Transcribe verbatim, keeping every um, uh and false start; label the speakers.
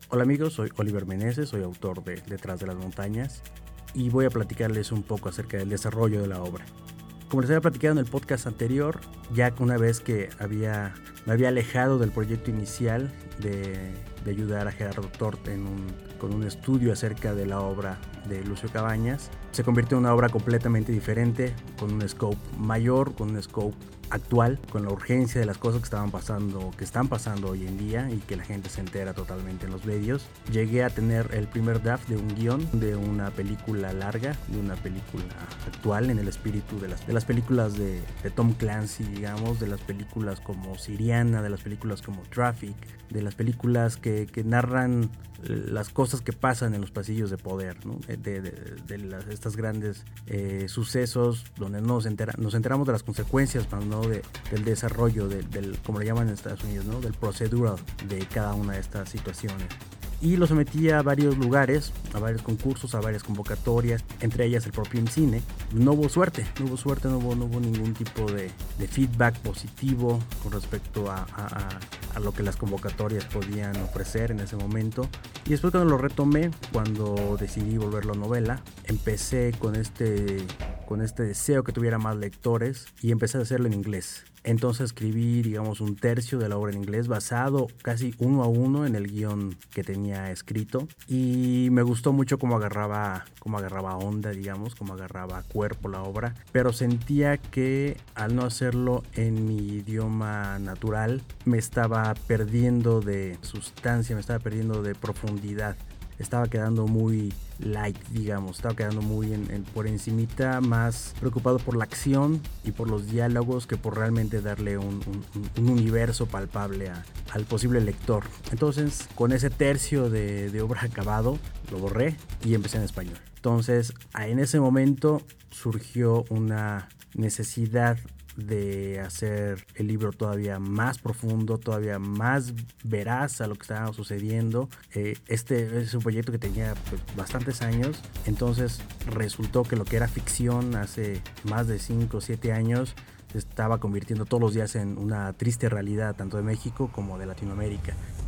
Speaker 1: Hola amigos, soy Oliver Meneses, soy autor de Detrás de las Montañas y voy a platicarles un poco acerca del desarrollo de la obra. Como les había platicado en el podcast anterior, ya una vez que había, me había alejado del proyecto inicial de, de ayudar a Gerardo Tort en un, con un estudio acerca de la obra de Lucio Cabañas, se convirtió en una obra completamente diferente, con un scope mayor, con un scope actual, con la urgencia de las cosas que estaban pasando, que están pasando hoy en día y que la gente se entera totalmente en los medios. Llegué a tener el primer draft de un guión de una película larga, de una película actual en el espíritu de las, de las películas de, de Tom Clancy, digamos, de las películas como Siriana, de las películas como Traffic, de las películas que, que narran las cosas que pasan en los pasillos de poder, ¿no? de, de, de, de las, estos grandes eh, sucesos donde nos, entera, nos enteramos de las consecuencias, ¿no? de, del desarrollo, de, del, como le llaman en Estados Unidos, ¿no? del procedural de cada una de estas situaciones. Y lo sometí a varios lugares, a varios concursos, a varias convocatorias, entre ellas el propio IMCINE. No hubo suerte, no hubo suerte, no hubo, no hubo ningún tipo de, de feedback positivo con respecto a, a, a lo que las convocatorias podían ofrecer en ese momento. Y después cuando lo retomé, cuando decidí volverlo novela, empecé con este, con este deseo que tuviera más lectores y empecé a hacerlo en inglés. Entonces escribí, digamos, un tercio de la obra en inglés basado casi uno a uno en el guión que tenía escrito y me gustó mucho cómo agarraba, cómo agarraba onda, digamos, cómo agarraba cuerpo la obra, pero sentía que al no hacerlo en mi idioma natural me estaba perdiendo de sustancia, me estaba perdiendo de profundidad. Estaba quedando muy light, digamos, estaba quedando muy en, en, por encimita, más preocupado por la acción y por los diálogos que por realmente darle un, un, un universo palpable a, al posible lector. Entonces, con ese tercio de, de obra acabado, lo borré y empecé en español. Entonces, en ese momento surgió una necesidad de hacer el libro todavía más profundo, todavía más veraz a lo que estaba sucediendo. Eh, este es un proyecto que tenía pues, bastantes años, entonces resultó que lo que era ficción hace más de cinco o siete años se estaba convirtiendo todos los días en una triste realidad, tanto de México como de Latinoamérica.